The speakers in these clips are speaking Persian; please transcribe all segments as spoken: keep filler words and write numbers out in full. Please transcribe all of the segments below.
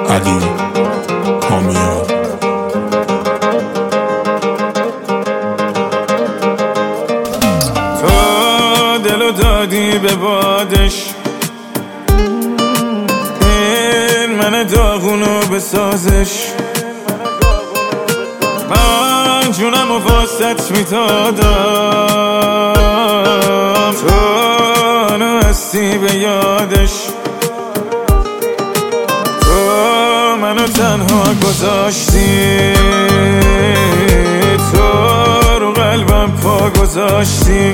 علی کامیار. تو دلو دادی به بادش، این من داغونو بسازش. من جونم و واسط میدادم، تو منو هستی به یادش. تو منو تنها گذاشتی، تو رو قلبم پا گذاشتی.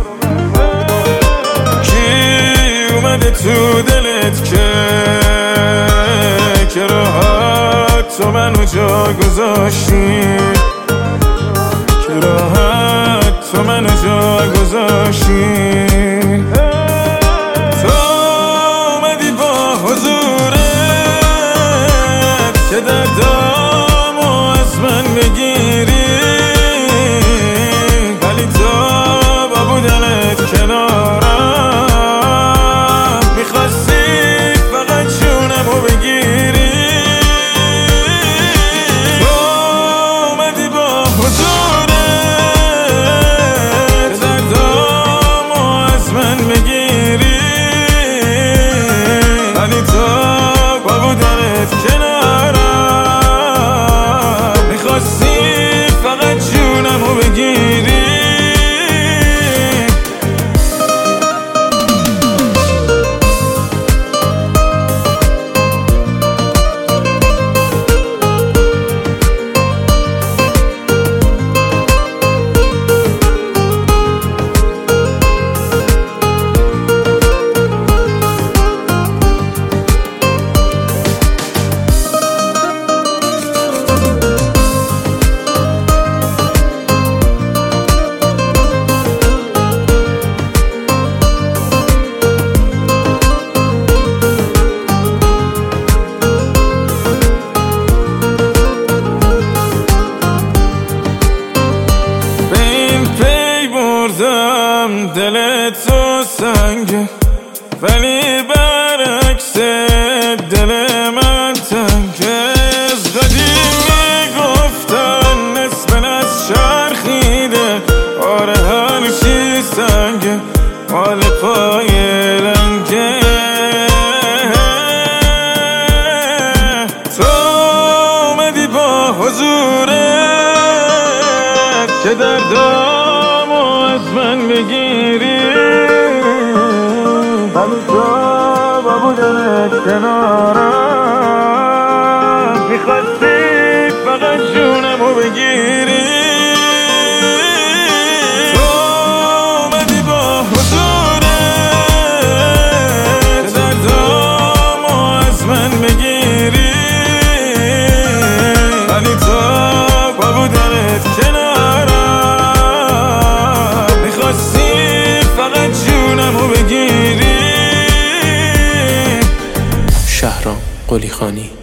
کی اومده تو دلت که که راحت تو منو جا گذاشتی، که راحت تو منو جا گذاشتی. تو اومدی با حضورت که دردامو از من بگیری، ولی تو با بودنت کنارم میخواستی فقط جونمو بگیری. تو اومدی با حضورت که دردامو از من بگیری، ولی تو با بودنت کنارم میخواستی فقط جونمو بگیری. دلت تو سنگه ولی برعکس دل من تنگه. از قدیم میگفتن نصف از چرخیده، آره هر چی سنگه مال پای لنگه. تو اومدی با حضورت که دردامو از من بگیری، ولی تو با بودنت کنارم میخواستی فقط جونمو بگیری. تو اومدی با حضورت که دردامو از من بگیری، ولی تو با بودنت کنارم میخواستی فقط جونمو بگیری. شهرام قلیخانی.